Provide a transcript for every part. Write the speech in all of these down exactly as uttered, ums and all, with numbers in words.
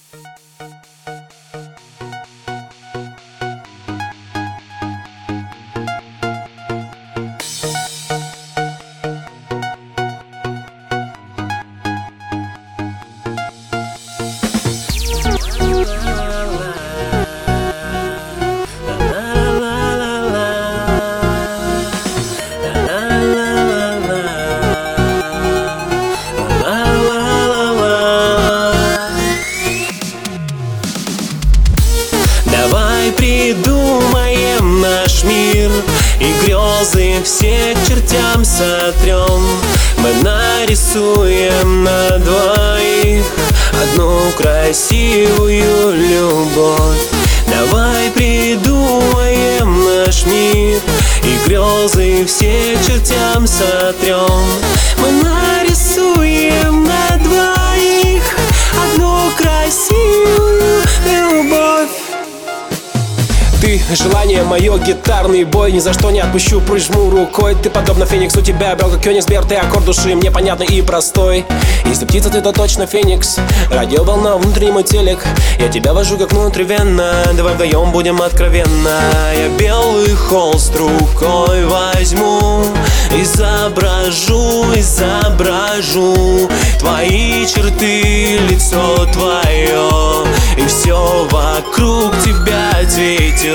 Давай придумаем наш мир и грезы все к чертям сотрем. Мы нарисуем на двоих одну красивую любовь. Давай придумаем наш мир и грезы все к чертям сотрем. Мы нарисуем на двоих одну красивую любовь. Ты — желание мое, гитарный бой. Ни за что не отпущу, прижму рукой. Ты подобно фениксу, тебя обрел как Кёнигсберг. Ты аккорд души, мне понятный и простой. Если птица, ты то точно феникс. Радиоволна, внутренний мой телек. Я тебя вожу как внутривенно. Давай вдвоем будем откровенно. Я белый холст рукой возьму, изображу, изображу твои черты, лицо твое, и все вокруг тебя цветет.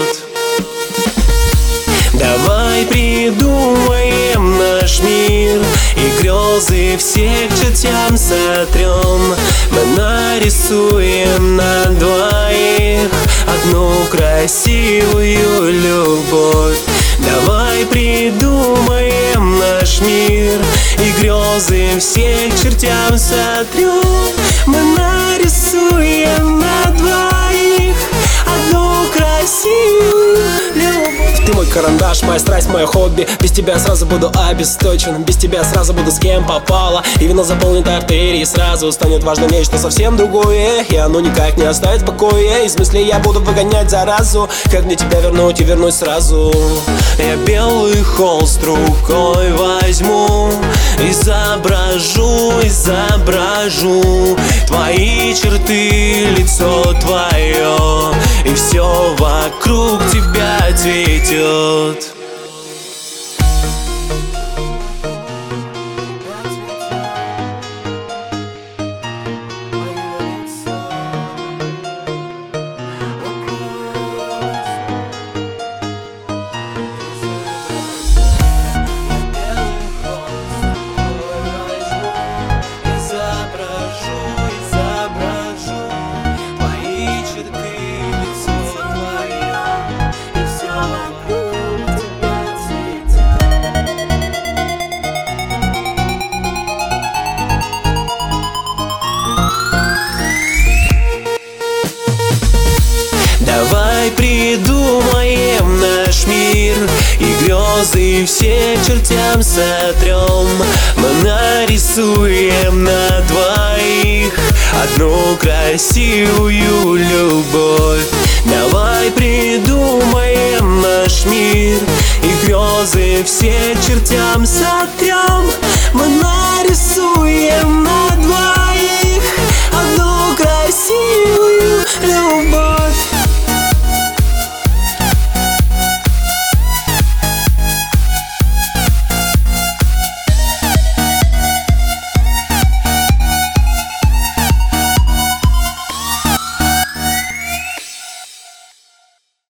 Давай придумаем наш мир и грезы все к чертям сотрем. Мы нарисуем на двоих одну красивую любовь. Давай придумаем наш мир и грезы все к чертям сотрем. Мы нарисуем на двоих одну красивую любовь. Ты мой карандаш, моя страсть, мое хобби. Без тебя сразу буду обесточен, без тебя сразу буду с кем попало. И вино заполнит артерии, сразу станет важно нечто совсем другое. И оно никак не оставит в покое. Из мыслей я буду выгонять заразу. Как мне тебя вернуть и вернуть сразу? Я белый холст рукой возьму, изображу, изображу твои черты, лицо твое, и все вокруг тебя цветет. Давай придумаем наш мир и грезы все к чертям сотрем. Мы нарисуем на двоих одну красивую любовь. Давай придумаем наш мир и грезы все к чертям сотрем. Мы нарисуем на